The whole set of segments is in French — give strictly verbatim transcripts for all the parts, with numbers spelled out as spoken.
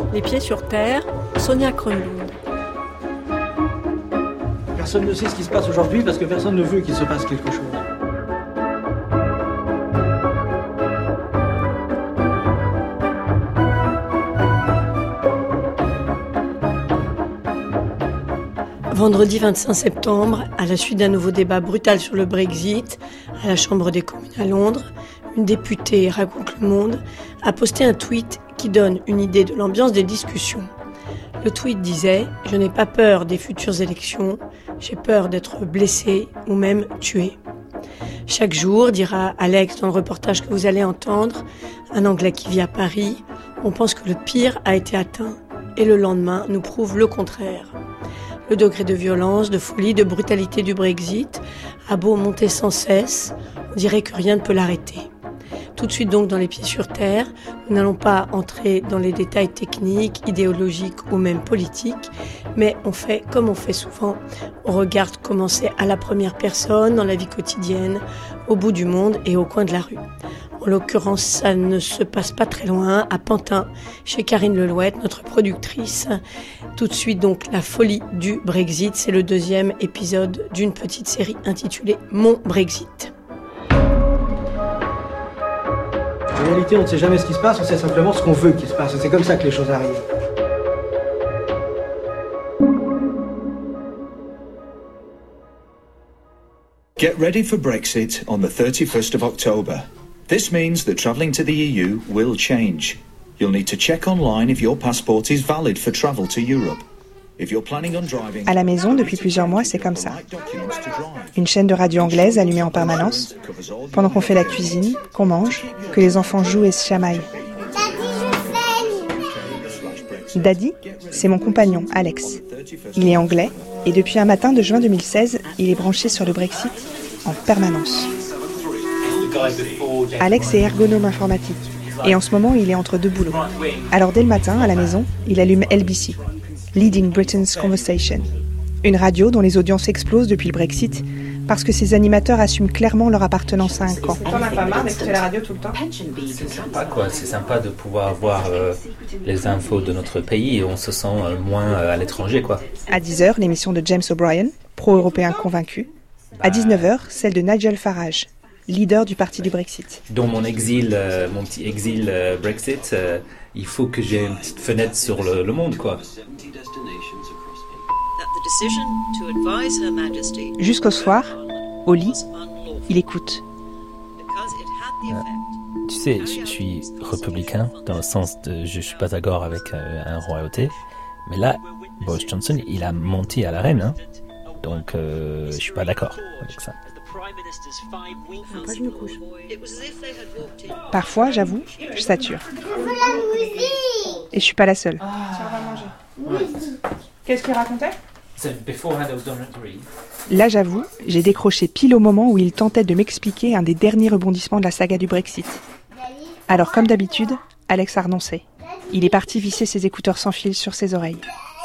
Les pieds sur terre, Sonia Kronlund. Personne ne sait ce qui se passe aujourd'hui parce que personne ne veut qu'il se passe quelque chose. Vendredi vingt-cinq septembre, à la suite d'un nouveau débat brutal sur le Brexit, à la Chambre des communes à Londres, une députée, raconte Le Monde, a posté un tweet qui donne une idée de l'ambiance des discussions. Le tweet disait « Je n'ai pas peur des futures élections, j'ai peur d'être blessé ou même tué ». Chaque jour, dira Alex dans le reportage que vous allez entendre, un Anglais qui vit à Paris, on pense que le pire a été atteint et le lendemain nous prouve le contraire. Le degré de violence, de folie, de brutalité du Brexit a beau monter sans cesse, on dirait que rien ne peut l'arrêter. Tout de suite donc dans les pieds sur terre, nous n'allons pas entrer dans les détails techniques, idéologiques ou même politiques, mais on fait comme on fait souvent, on regarde comment c'est à la première personne, dans la vie quotidienne, au bout du monde et au coin de la rue. En l'occurrence, ça ne se passe pas très loin, à Pantin, chez Karine Lelouette, notre productrice. Tout de suite donc, la folie du Brexit, c'est le deuxième épisode d'une petite série intitulée Mon Brexit. En réalité, on ne sait jamais ce qui se passe, on sait simplement ce qu'on veut qu'il se passe. C'est comme ça que les choses arrivent. Get ready for Brexit on the thirty-first of October. This means that travelling to the E U will change. You'll need to check online if your passport is valid for travel to Europe. If you're planning on driving... À la maison, depuis plusieurs mois, c'est comme ça. Une chaîne de radio anglaise allumée en permanence, pendant qu'on fait la cuisine, qu'on mange, que les enfants jouent et se chamaillent. Daddy, c'est mon compagnon, Alex. Il est anglais, et depuis un matin de juin deux mille seize, il est branché sur le Brexit en permanence. Alex est ergonome informatique, et en ce moment, il est entre deux boulots. Alors dès le matin, à la maison, il allume L B C, Leading Britain's Conversation, une radio dont les audiences explosent depuis le Brexit, parce que ses animateurs assument clairement leur appartenance à un camp. T'en as pas marre d'écouter la radio tout le temps ? C'est sympa, quoi. C'est sympa de pouvoir voir euh, les infos de notre pays et on se sent euh, moins euh, à l'étranger, quoi. À dix heures, l'émission de James O'Brien, pro-européen convaincu. À dix-neuf heures, celle de Nigel Farage, leader du parti du Brexit. Dans mon exil, euh, mon petit exil euh, Brexit, euh, il faut que j'ai une petite fenêtre sur le, le monde, quoi. Jusqu'au soir, au lit, il écoute. Euh, tu sais, je, je suis républicain dans le sens de je suis pas d'accord avec euh, un royauté, mais là, Boris Johnson, il a menti à la reine, hein, donc euh, je suis pas d'accord avec ça. Parfois, j'avoue, je sature. Et je suis pas la seule. Ah. Tiens, on va manger. Qu'est-ce qu'il racontait ? Là, j'avoue, j'ai décroché pile au moment où il tentait de m'expliquer un des derniers rebondissements de la saga du Brexit. Alors, comme d'habitude, Alex a renoncé. Il est parti visser ses écouteurs sans fil sur ses oreilles.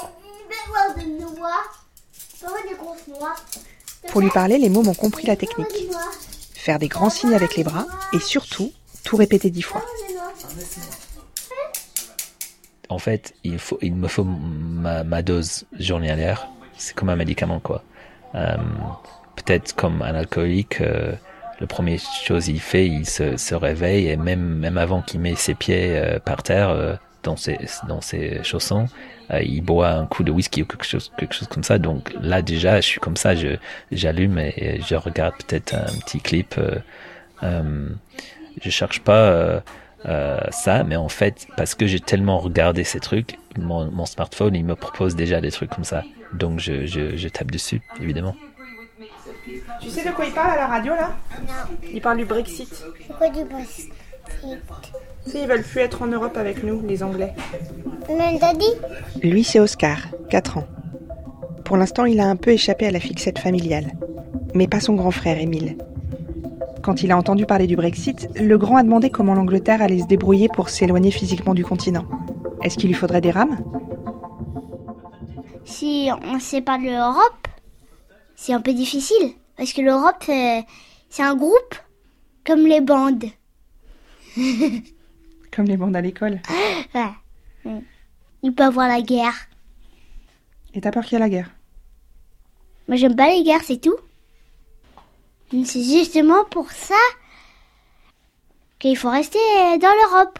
Pour lui parler, les mômes ont compris la technique. Faire des grands signes avec les bras et surtout, tout répéter dix fois. En fait, il, faut, il me faut ma, ma dose journalière. C'est comme un médicament, quoi. Euh, peut-être comme un alcoolique, euh, la première chose qu'il fait, il se, se réveille et même, même avant qu'il met ses pieds euh, par terre, euh, dans ses, dans ses chaussons, euh, il boit un coup de whisky ou quelque chose, quelque chose comme ça. Donc là, déjà, je suis comme ça, je, j'allume et, et je regarde peut-être un petit clip. Euh, euh, je cherche pas euh, euh, ça, mais en fait, parce que j'ai tellement regardé ces trucs, mon, mon smartphone, il me propose déjà des trucs comme ça. Donc je, je, je tape dessus, évidemment. Tu sais de quoi il parle à la radio, là ? Non. Il parle du Brexit. Pourquoi du Brexit ? Tu sais, ils veulent plus être en Europe avec nous, les Anglais. Mais Daddy ? Lui, c'est Oscar, quatre ans. Pour l'instant, il a un peu échappé à la fixette familiale. Mais pas son grand frère, Émile. Quand il a entendu parler du Brexit, le grand a demandé comment l'Angleterre allait se débrouiller pour s'éloigner physiquement du continent. Est-ce qu'il lui faudrait des rames ? Si on ne sait pas de l'Europe, c'est un peu difficile. Parce que l'Europe, euh, c'est un groupe, comme les bandes. Comme les bandes à l'école. Ouais. Mm. il peut avoir la guerre. Et t'as peur qu'il y ait la guerre? Moi, j'aime pas les guerres, c'est tout. C'est justement pour ça qu'il faut rester dans l'Europe.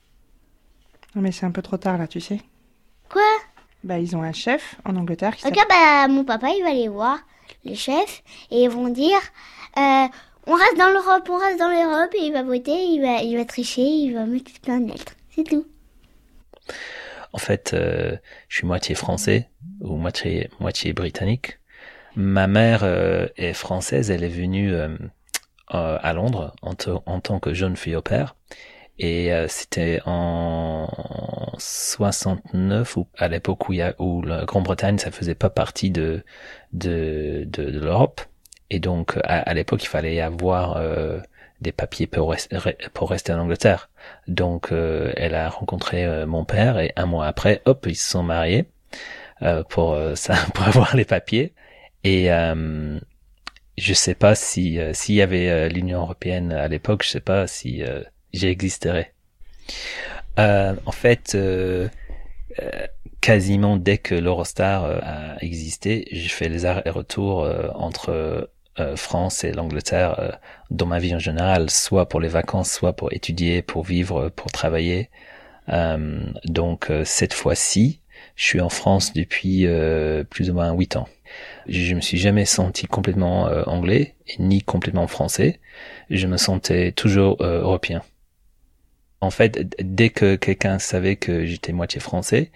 Non mais c'est un peu trop tard là, tu sais. Quoi? Bah ils ont un chef en Angleterre qui Ok, s'appelle... bah mon papa il va aller voir les chefs et ils vont dire euh, on reste dans l'Europe, on reste dans l'Europe et il va voter, il va, il va tricher, il va mettre plein de lettres. C'est tout. En fait, euh, je suis moitié français ou moitié, moitié britannique. Ma mère euh, est française, elle est venue euh, euh, à Londres en, t- en tant que jeune fille au père. Et euh, c'était en soixante-neuf, ou à l'époque où, il y a, où la Grande-Bretagne, ça faisait pas partie de de, de, de l'Europe. Et donc, à, à l'époque, il fallait avoir euh, des papiers pour, rest, pour rester en Angleterre. Donc, euh, elle a rencontré euh, mon père et un mois après, hop, ils se sont mariés euh, pour euh, ça, pour avoir les papiers. Et euh, je sais pas si euh, s'il y avait euh, l'Union européenne à l'époque, je sais pas si euh, j'existerais. Euh, en fait, euh, euh, quasiment dès que l'Eurostar euh, a existé, j'ai fait les allers-retours euh, entre euh, France et l'Angleterre euh, dans ma vie en général, soit pour les vacances, soit pour étudier, pour vivre, pour travailler. Euh, donc euh, cette fois-ci, je suis en France depuis euh, plus ou moins huit ans. Je me suis jamais senti complètement euh, anglais, ni complètement français. Je me sentais toujours euh, européen. En fait, dès que quelqu'un savait que j'étais moitié français,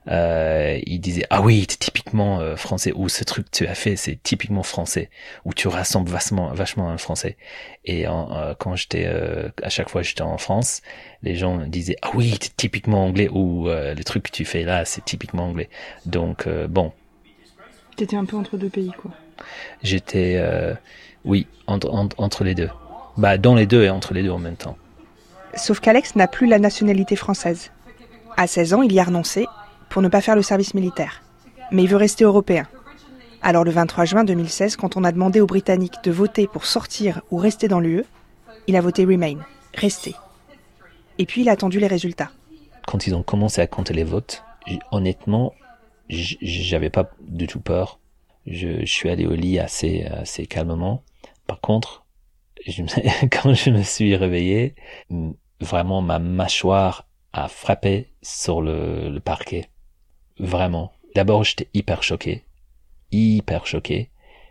euh, il disait « Ah oui, t'es typiquement euh, français » ou « Ce truc que tu as fait, c'est typiquement français » ou « Tu ressembles vachement, vachement à un français ». Et en, euh, quand j'étais, euh, à chaque fois que j'étais en France, les gens me disaient « Ah oui, t'es typiquement anglais » ou euh, « Le truc que tu fais là, c'est typiquement anglais ». Donc, euh, bon. T'étais un peu entre deux pays, quoi. J'étais, euh, oui, entre, entre, entre les deux. Bah, dans les deux et entre les deux en même temps. Sauf qu'Alex n'a plus la nationalité française. À seize ans, il y a renoncé pour ne pas faire le service militaire. Mais il veut rester européen. Alors le vingt-trois juin deux mille seize, quand on a demandé aux Britanniques de voter pour sortir ou rester dans l'U E, il a voté Remain, rester. Et puis il a attendu les résultats. Quand ils ont commencé à compter les votes, honnêtement, j'avais pas du tout peur. Je, je suis allé au lit assez, assez calmement. Par contre, je, quand je me suis réveillé, vraiment ma mâchoire a frappé sur le, le parquet. Vraiment. D'abord, j'étais hyper choqué. Hyper choqué.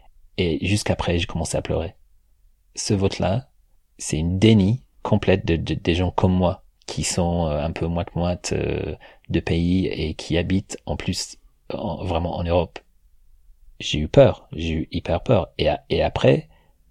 Et jusqu'après, j'ai commencé à pleurer. Ce vote-là, c'est une déni complète de, de, des gens comme moi, qui sont un peu moite-moite euh, de pays et qui habitent en plus en, vraiment en Europe. J'ai eu peur. J'ai eu hyper peur. Et, et après,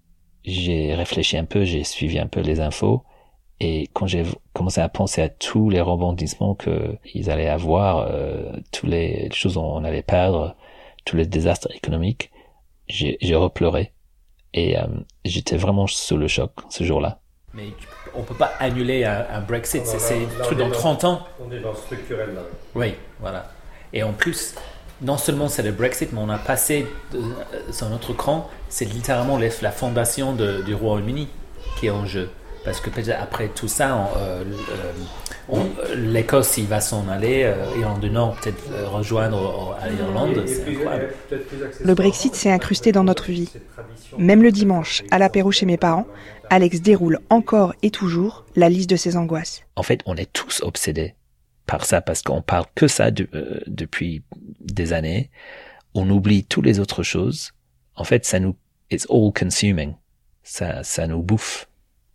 j'ai réfléchi un peu, j'ai suivi un peu les infos. Et quand j'ai commencé à penser à tous les rebondissements qu'ils allaient avoir, euh, toutes les choses qu'on allait perdre, tous les désastres économiques, j'ai, j'ai repleuré. Et euh, j'étais vraiment sous le choc ce jour-là. Mais on peut pas annuler un, un Brexit, non, c'est, là, c'est là, truc dans dans, trente ans. On est dans le structurel là. Oui, voilà. Et en plus, non seulement c'est le Brexit, mais on a passé de, euh, sur notre cran, c'est littéralement les, la fondation de, du Royaume-Uni qui est en jeu. Parce que peut-être après tout ça, on, euh, euh, on, euh, l'Écosse, il va s'en aller, euh, Irlande du Nord peut-être euh, rejoindre euh, l'Irlande, c'est incroyable. Le Brexit s'est incrusté dans notre vie. Même le dimanche, à l'apéro chez mes parents, Alex déroule encore et toujours la liste de ses angoisses. En fait, on est tous obsédés par ça, parce qu'on parle que ça de, euh, depuis des années. On oublie toutes les autres choses. En fait, ça nous, it's all consuming. Ça, ça nous bouffe.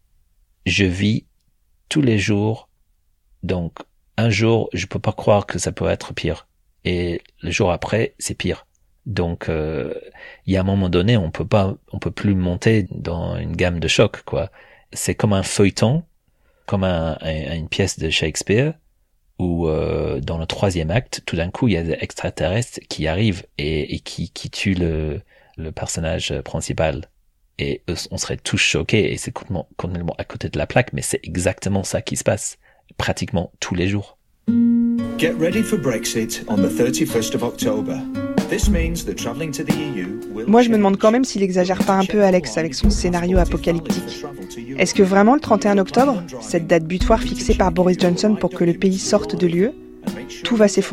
Je vis tous les jours, donc un jour, je peux pas croire que ça peut être pire. Et le jour après, c'est pire. Donc, euh, il y a un moment donné, on peut pas, on peut plus monter dans une gamme de choc, quoi. C'est comme un feuilleton, comme un, un, une pièce de Shakespeare, où euh, dans le troisième acte, tout d'un coup, il y a des extraterrestres qui arrivent et, et qui, qui tuent le, le personnage principal. Et on serait tous choqués, et c'est complètement, complètement à côté de la plaque, mais c'est exactement ça qui se passe, pratiquement tous les jours. Get ready for Brexit on the thirty-first of October. This means that traveling to the E U will... Moi, je me demande quand même s'il exagère pas un peu, Alex, avec son scénario apocalyptique. Est-ce que vraiment le trente et un octobre, cette date butoir fixée par Boris Johnson pour que le pays sorte de l'U E, tout va s'effondrer ?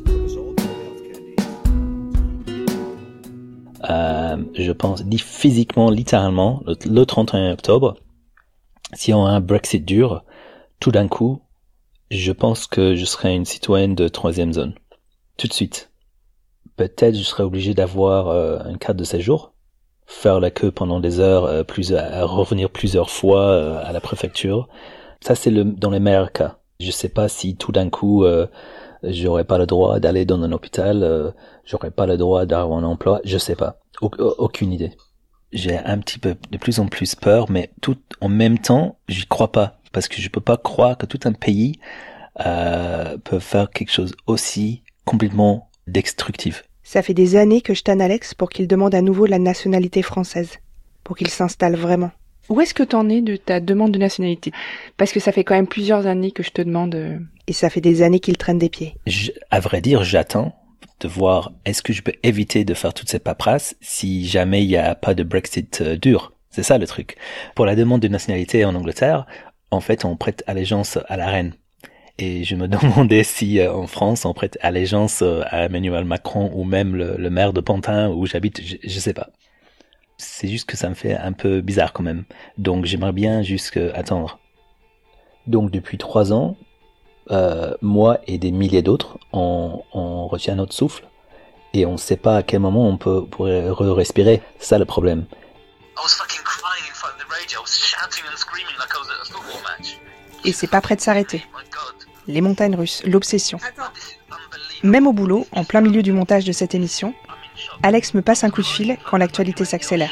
Euh, je pense physiquement, littéralement, le, le trente et un octobre, si on a un Brexit dur, tout d'un coup, je pense que je serai une citoyenne de troisième zone. Tout de suite. Peut-être je serai obligé d'avoir euh, une carte de séjour, faire la queue pendant des heures, euh, plus, à revenir plusieurs fois euh, à la préfecture. Ça, c'est le, dans les meilleurs cas. Je sais pas si tout d'un coup, euh, j'aurais pas le droit d'aller dans un hôpital, euh, j'aurais pas le droit d'avoir un emploi, je sais pas. Au- aucune idée. J'ai un petit peu de plus en plus peur, mais tout en même temps, j'y crois pas. Parce que je peux pas croire que tout un pays euh, peut faire quelque chose aussi complètement destructif. Ça fait des années que je tanne Alex pour qu'il demande à nouveau la nationalité française, pour qu'il s'installe vraiment. Où est-ce que t'en es de ta demande de nationalité ? Parce que ça fait quand même plusieurs années que je te demande... Euh... Et ça fait des années qu'il traîne des pieds. Je, à vrai dire, j'attends de voir est-ce que je peux éviter de faire toute cette paperasse si jamais il n'y a pas de Brexit euh, dur. C'est ça le truc. Pour la demande de nationalité en Angleterre, en fait, on prête allégeance à la reine. Et je me demandais si euh, en France, on prête allégeance euh, à Emmanuel Macron ou même le, le maire de Pantin où j'habite, je, je sais pas. C'est juste que ça me fait un peu bizarre quand même. Donc j'aimerais bien juste attendre. Donc depuis trois ans, euh, moi et des milliers d'autres, on, on retient notre souffle et on sait pas à quel moment on peut pourrait respirer. C'est ça le problème. Et c'est pas prêt de s'arrêter. Les montagnes russes, l'obsession. Même au boulot, en plein milieu du montage de cette émission, Alex me passe un coup de fil quand l'actualité s'accélère.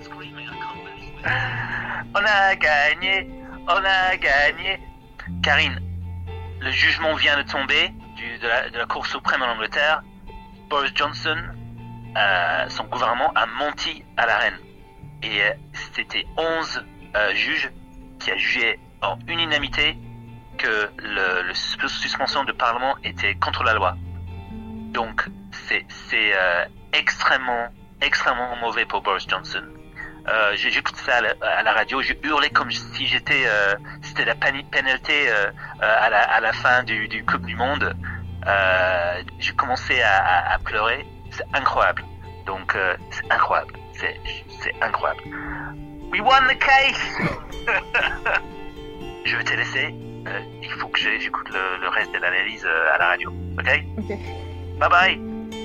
On a gagné, on a gagné. Karine, le jugement vient de tomber du, de, la, de la Cour suprême en Angleterre. Boris Johnson, euh, son gouvernement a menti à la reine. Et euh, c'était onze euh, juges qui a jugé en unanimité que le, le suspension du Parlement était contre la loi. Donc c'est, c'est euh, extrêmement, extrêmement mauvais pour Boris Johnson. Euh, j'écoute ça à la, à la radio, je hurlais comme si j'étais, euh, c'était la pénalité euh, à, la, à la fin du, du Coupe du Monde. Euh, j'ai commencé à, à, à pleurer. C'est incroyable. Donc euh, c'est incroyable. C'est, c'est incroyable. We won the case. Je vais te laisser. Euh, il faut que j'écoute le, le reste de l'analyse euh, à la radio. Ok? Ok. Bye bye.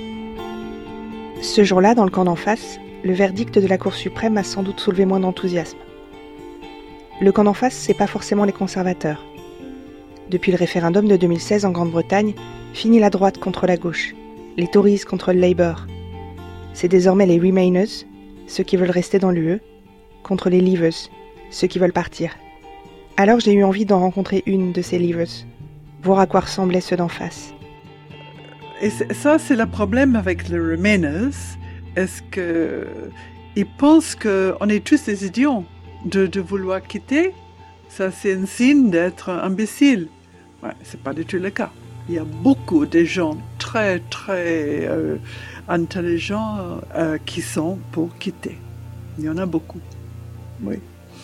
Ce jour-là, dans le camp d'en face, le verdict de la Cour suprême a sans doute soulevé moins d'enthousiasme. Le camp d'en face, c'est pas forcément les conservateurs. Depuis le référendum de deux mille seize en Grande-Bretagne, finit la droite contre la gauche, les Tories contre le Labour. C'est désormais les Remainers, ceux qui veulent rester dans l'U E, contre les Leavers, ceux qui veulent partir. Alors j'ai eu envie d'en rencontrer une de ces Leavers, voir à quoi ressemblaient ceux d'en face. Et ça, c'est le problème avec les Remainers. Est-ce qu'ils pensent qu'on est tous des idiots de, de vouloir quitter? Ça, c'est un signe d'être imbécile. Ouais, c'est pas du tout le cas. Il y a beaucoup de gens très, très euh, intelligents euh, qui sont pour quitter. Il y en a beaucoup. Oui.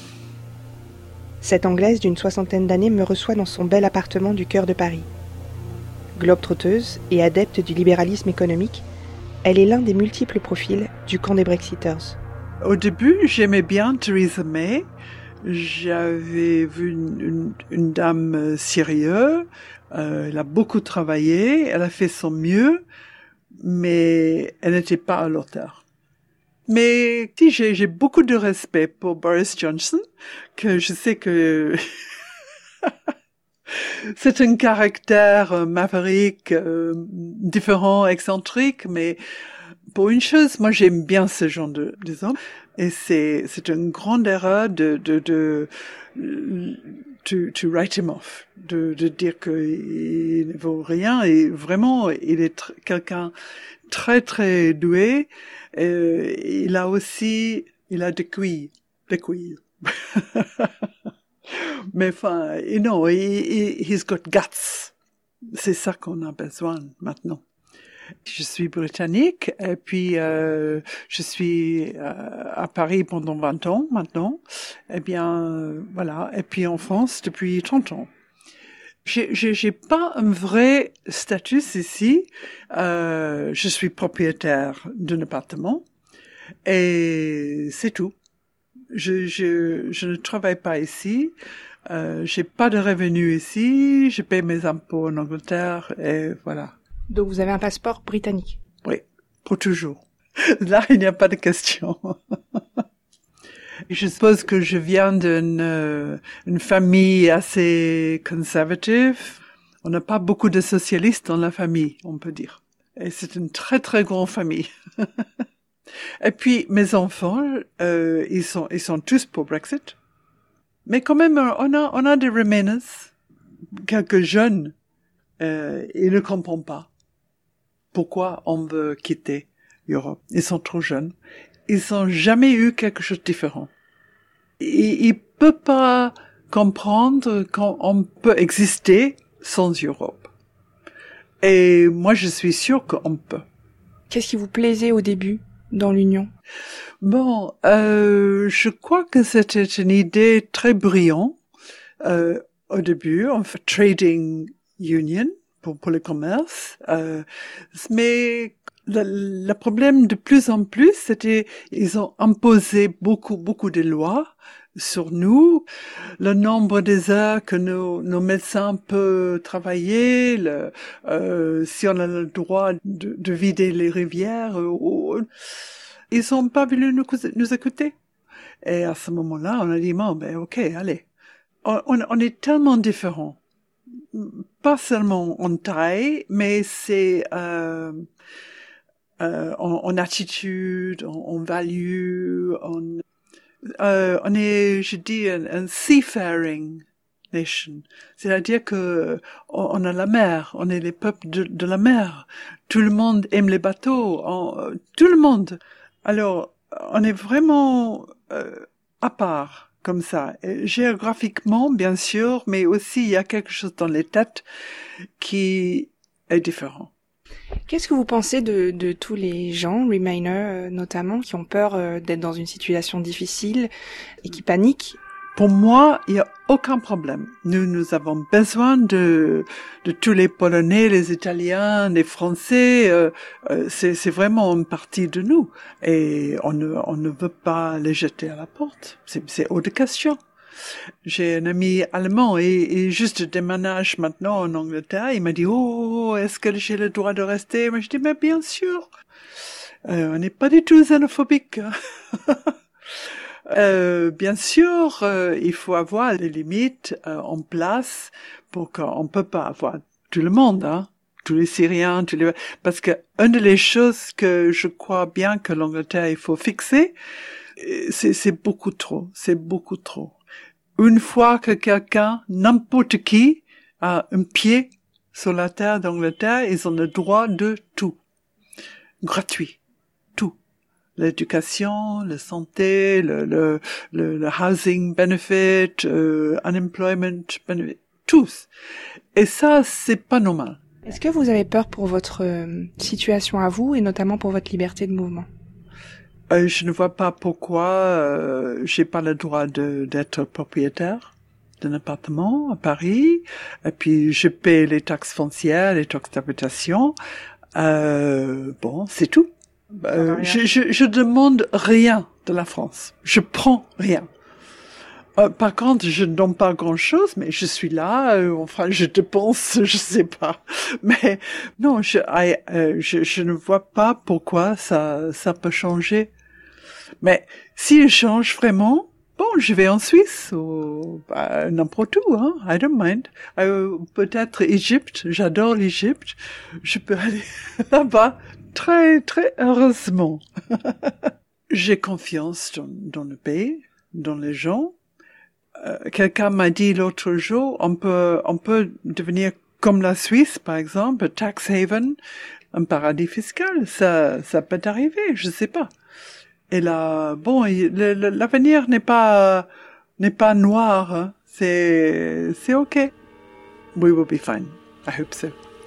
Cette Anglaise d'une soixantaine d'années me reçoit dans son bel appartement du cœur de Paris. Globe-trotteuse et adepte du libéralisme économique, elle est l'un des multiples profils du camp des Brexiters. Au début, j'aimais bien Theresa May. J'avais vu une, une, une dame sérieuse. Euh, elle a beaucoup travaillé. Elle a fait son mieux, mais elle n'était pas à l'auteur. Mais si j'ai, j'ai beaucoup de respect pour Boris Johnson, que je sais que c'est un caractère maverick, euh, différent, excentrique, mais pour une chose, moi j'aime bien ce genre de, de hommes, et c'est c'est une grande erreur de de de to, to write him off, de de dire qu'il ne vaut rien, et vraiment il est tr- quelqu'un très très doué. Euh, il a aussi, il a des couilles, des couilles. Mais enfin, non, he, he, he's got guts. C'est ça qu'on a besoin maintenant. Je suis britannique et puis euh, je suis euh, à Paris pendant vingt ans maintenant. Eh bien, euh, voilà. Et puis en France depuis trente ans. J'ai, j'ai, j'ai pas un vrai statut ici. Euh, je suis propriétaire d'un appartement et c'est tout. Je, je, je ne travaille pas ici. Euh, j'ai pas de revenus ici. Je paie mes impôts en Angleterre et voilà. Donc vous avez un passeport britannique? Oui, pour toujours. Là, il n'y a pas de question. Je suppose que je viens d'une euh, une famille assez conservative. On n'a pas beaucoup de socialistes dans la famille, on peut dire. Et c'est une très très grande famille. Et puis mes enfants, euh, ils sont ils sont tous pour Brexit. Mais quand même, on a on a des Remainers, quelques jeunes. Euh, ils ne comprennent pas pourquoi on veut quitter l'Europe. Ils sont trop jeunes. Ils n'ont jamais eu quelque chose de différent. Ils ne peuvent pas comprendre qu'on peut exister sans Europe. Et moi, je suis sûre qu'on peut. Qu'est-ce qui vous plaisait au début dans l'Union? Bon, euh, je crois que c'était une idée très brillante. Euh, au début, on fait trading union pour, pour le commerce. Euh, mais le, le problème de plus en plus, c'était ils ont imposé beaucoup, beaucoup de lois sur nous, le nombre des heures que nos, nos médecins peuvent travailler, le, euh, si on a le droit de, de vider les rivières. Euh, ils sont pas venus nous, nous écouter. Et à ce moment-là, on a dit, bon, ben, ok, allez. On, on, on est tellement différents. Pas seulement en taille, mais c'est euh, euh, en, en attitude, en, en value, en, euh, on est, je dis, un, un seafaring nation. C'est-à-dire que on, on a la mer, on est les peuples de, de la mer. Tout le monde aime les bateaux, on, tout le monde. Alors, on est vraiment euh, à part. Comme ça, et géographiquement, bien sûr, mais aussi il y a quelque chose dans les têtes qui est différent. Qu'est-ce que vous pensez de, de tous les gens, Remainers euh, notamment, qui ont peur euh, d'être dans une situation difficile et qui paniquent? Pour moi, il n'y a aucun problème. Nous, nous avons besoin de, de tous les Polonais, les Italiens, les Français. Euh, euh, c'est, c'est vraiment une partie de nous. Et on ne, on ne veut pas les jeter à la porte. C'est, c'est hors de question. J'ai un ami allemand et, et juste déménage maintenant en Angleterre. Il m'a dit, oh, est-ce que j'ai le droit de rester? Mais je dis, mais bien sûr. Euh, on n'est pas du tout xénophobique. Euh, bien sûr, euh, il faut avoir les limites euh, en place pour qu'on peut pas avoir tout le monde, hein, tous les Syriens, tous les parce que une des choses que je crois bien que l'Angleterre il faut fixer, c'est c'est beaucoup trop, c'est beaucoup trop. Une fois que quelqu'un, n'importe qui, a un pied sur la terre d'Angleterre, ils ont le droit de tout, gratuit. L'éducation, la santé, le, le, le, le housing benefit, euh, unemployment benefit, tous. Et ça, c'est pas normal. Est-ce que vous avez peur pour votre euh, situation à vous et notamment pour votre liberté de mouvement? euh, Je ne vois pas pourquoi euh, j'ai pas le droit de, d'être propriétaire d'un appartement à Paris. Et puis, je paie les taxes foncières, les taxes d'habitation. Euh, bon, c'est tout. Euh, je, je, je demande rien de la France. Je prends rien. Euh, par contre, je ne donne pas grand-chose, mais je suis là. Euh, enfin, je dépense, je sais pas. Mais non, je, euh, je, je ne vois pas pourquoi ça, ça peut changer. Mais s'il change vraiment, bon, je vais en Suisse ou bah, n'importe où. Hein, I don't mind. Euh, peut-être Égypte. J'adore l'Égypte. Je peux aller là-bas. Très, très heureusement. J'ai confiance dans, dans le pays, dans les gens. Euh, quelqu'un m'a dit l'autre jour, on peut, on peut devenir comme la Suisse, par exemple, tax haven, un paradis fiscal. Ça, ça peut arriver, je sais pas. Et là, bon, le, le, l'avenir n'est pas, n'est pas noir. Hein. C'est, c'est ok. We will be fine. I hope so.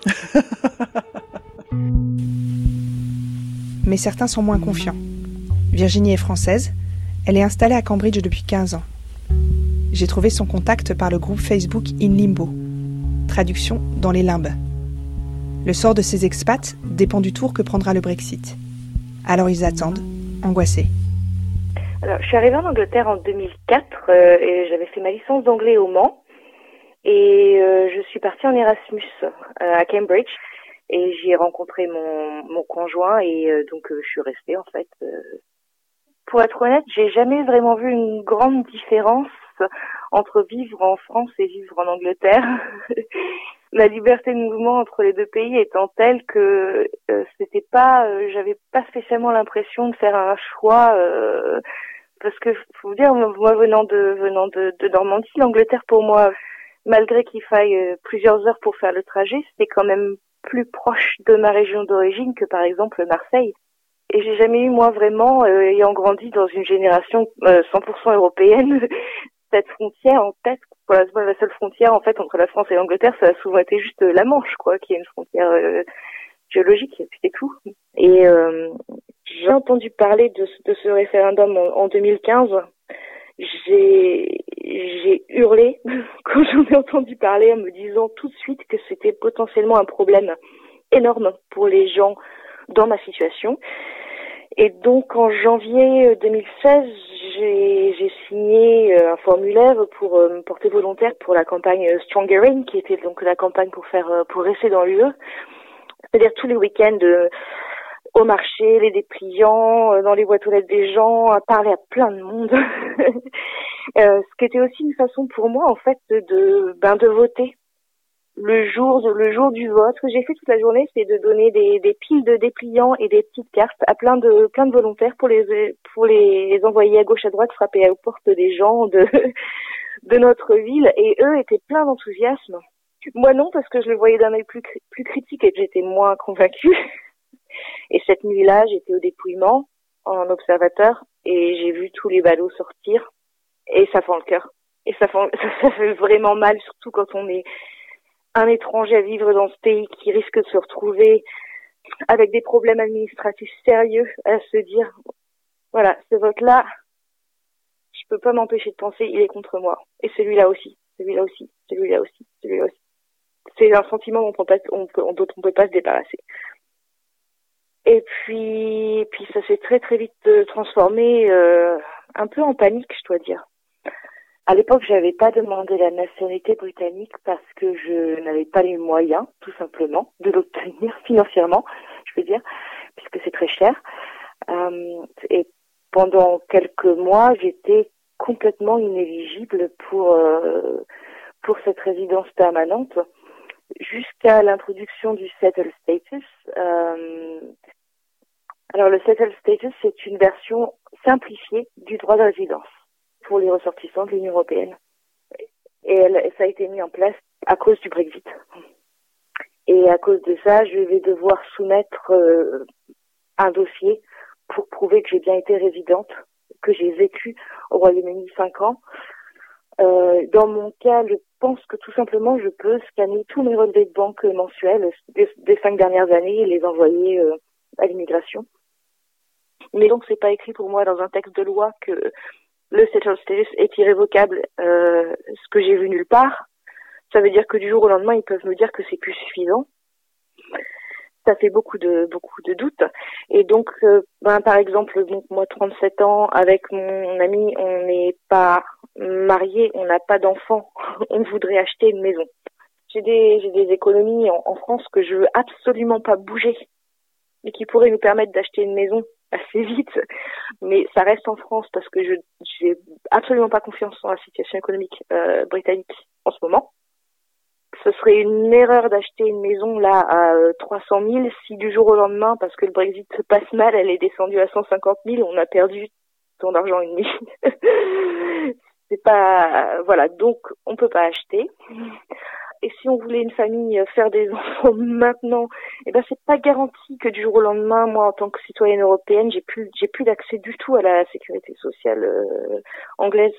Mais certains sont moins confiants. Virginie est française. Elle est installée à Cambridge depuis quinze ans. J'ai trouvé son contact par le groupe Facebook In Limbo. Traduction dans les limbes. Le sort de ces expats dépend du tour que prendra le Brexit. Alors ils attendent, angoissés. Alors, je suis arrivée en Angleterre en deux mille quatre euh, et j'avais fait ma licence d'anglais au Mans. Et euh, je suis partie en Erasmus euh, à Cambridge et j'y ai rencontré mon, mon conjoint et euh, donc euh, je suis restée en fait. Euh. Pour être honnête, j'ai jamais vraiment vu une grande différence entre vivre en France et vivre en Angleterre. La liberté de mouvement entre les deux pays étant telle que euh, c'était pas, euh, j'avais pas spécialement l'impression de faire un choix. Euh, parce que faut vous dire, moi venant de venant de, de Normandie, l'Angleterre pour moi, malgré qu'il faille euh, plusieurs heures pour faire le trajet, c'était quand même plus proche de ma région d'origine que par exemple Marseille. Et j'ai jamais eu, moi, vraiment, euh, ayant grandi dans une génération euh, cent pour cent européenne, cette frontière en tête. Voilà, la seule frontière, en fait, entre la France et l'Angleterre, ça a souvent été juste la Manche, quoi, qui est une frontière euh, géologique, et puis c'est tout. Et euh, j'ai entendu parler de, de ce référendum en, en deux mille quinze. J'ai, j'ai hurlé quand j'en ai entendu parler en me disant tout de suite que c'était potentiellement un problème énorme pour les gens dans ma situation. Et donc en janvier deux mille seize, j'ai, j'ai signé un formulaire pour me porter volontaire pour la campagne Stronger In, qui était donc la campagne pour faire pour rester dans l'U E. C'est-à-dire tous les week-ends euh, au marché, les dépliants, euh, dans les boîtes aux lettres des gens, à parler à plein de monde. euh, ce qui était aussi une façon pour moi, en fait, de, de ben de voter. Le jour, de, le jour du vote, ce que j'ai fait toute la journée, c'est de donner des, des piles de dépliants et des petites cartes à plein de, plein de volontaires pour les, pour les envoyer à gauche à droite, frapper aux portes des gens de, de notre ville. Et eux étaient pleins d'enthousiasme. Moi non, parce que je le voyais d'un œil plus, plus critique et que j'étais moins convaincue. Et cette nuit-là, j'étais au dépouillement en observateur et j'ai vu tous les ballots sortir et ça fend le cœur. Et ça, fend, ça, ça fait vraiment mal, surtout quand on est un étranger à vivre dans ce pays qui risque de se retrouver avec des problèmes administratifs sérieux, à se dire, voilà, ce vote-là, je peux pas m'empêcher de penser, il est contre moi. Et celui-là aussi, celui-là aussi, celui-là aussi, celui-là aussi. C'est un sentiment dont on peut, on peut, dont on peut pas se débarrasser. Et puis, puis ça s'est très très vite transformé, euh, un peu en panique, je dois dire. À l'époque, j'avais pas demandé la nationalité britannique parce que je n'avais pas les moyens, tout simplement, de l'obtenir financièrement, je veux dire, puisque c'est très cher. Euh, et pendant quelques mois, j'étais complètement inéligible pour euh, pour cette résidence permanente, jusqu'à l'introduction du settled status. Euh, alors le settled status, c'est une version simplifiée du droit de résidence pour les ressortissants de l'Union européenne. Et elle, ça a été mis en place à cause du Brexit. Et à cause de ça, je vais devoir soumettre euh, un dossier pour prouver que j'ai bien été résidente, que j'ai vécu au Royaume-Uni cinq ans. Euh, dans mon cas, je pense que tout simplement, je peux scanner tous mes relevés de banque mensuels des, des cinq dernières années et les envoyer euh, à l'immigration. Mais donc, c'est pas écrit pour moi dans un texte de loi que le settled status est irrévocable, euh, ce que j'ai vu nulle part. Ça veut dire que du jour au lendemain, ils peuvent me dire que c'est plus suffisant. Ça fait beaucoup de beaucoup de doutes. Et donc, euh, ben, par exemple, donc moi, trente-sept ans, avec mon ami, on n'est pas mariés, on n'a pas d'enfants, on voudrait acheter une maison. J'ai des j'ai des économies en, en France que je veux absolument pas bouger, mais qui pourraient nous permettre d'acheter une maison assez vite, mais ça reste en France parce que je j'ai absolument pas confiance en la situation économique euh, britannique en ce moment. Ce serait une erreur d'acheter une maison là à euh, trois cent mille si du jour au lendemain, parce que le Brexit se passe mal, elle est descendue à cent cinquante mille, on a perdu tant d'argent et demi. C'est pas, voilà, donc on peut pas acheter. Et si on voulait une famille faire des enfants maintenant, eh ben c'est pas garanti que du jour au lendemain, moi en tant que citoyenne européenne, j'ai plus j'ai plus d'accès du tout à la sécurité sociale euh, anglaise.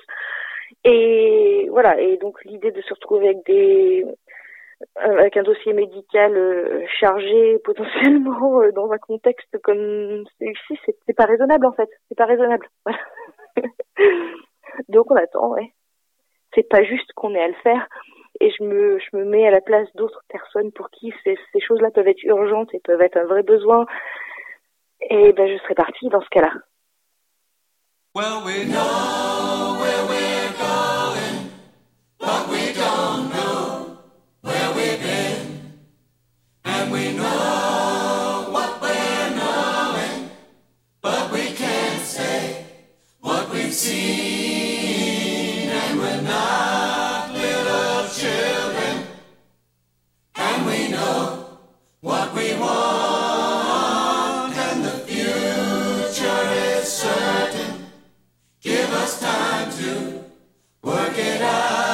Et voilà, et donc l'idée de se retrouver avec des avec un dossier médical euh, chargé potentiellement euh, dans un contexte comme celui-ci, c'est, c'est pas raisonnable en fait, c'est pas raisonnable. Voilà. Donc on attend, ouais. C'est pas juste qu'on ait à le faire. et je me, je me mets à la place d'autres personnes pour qui ces, ces choses-là peuvent être urgentes et peuvent être un vrai besoin, et ben je serais partie dans ce cas-là. Well, we know where we're going, but we don't know where we've been, and we know what we're knowing, but we can't say what we've seen, and we're not little children, and we know what we want, and the future is certain. Give us time to work it out.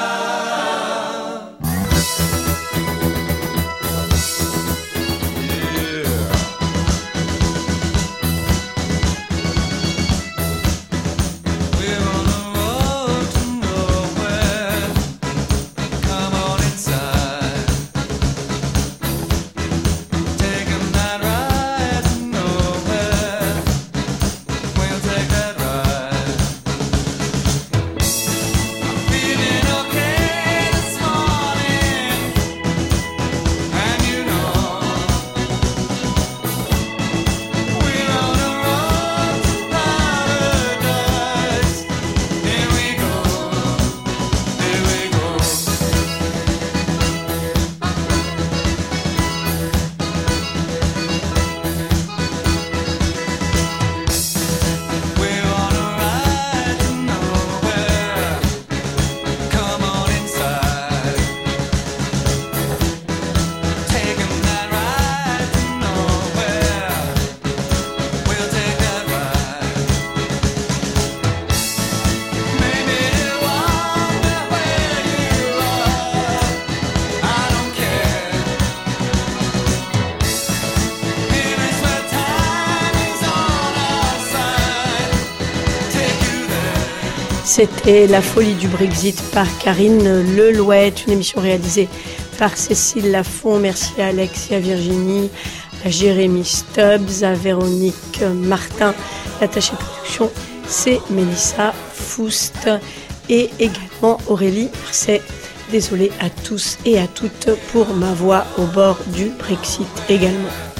C'était La folie du Brexit par Karine Lelouet, une émission réalisée par Cécile Lafont. Merci à Alex et à Virginie, à Jérémy Stubbs, à Véronique Martin. L'attachée production, c'est Mélissa Foust et également Aurélie Marseille. Désolée à tous et à toutes pour ma voix au bord du Brexit également.